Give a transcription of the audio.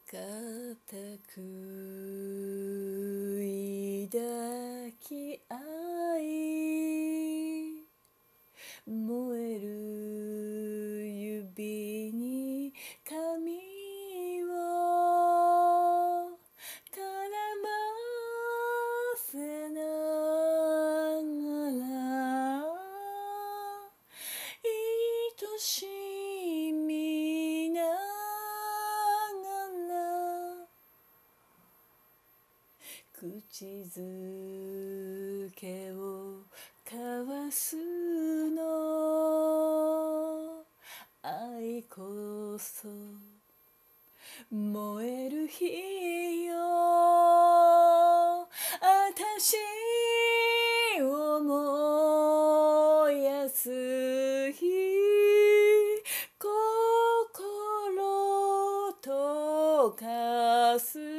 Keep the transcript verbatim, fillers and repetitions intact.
固く抱き合い燃える指に髪を絡ませながら愛しみながら口づけを交わすの愛こそ燃える火よあたしを燃やす火心溶かす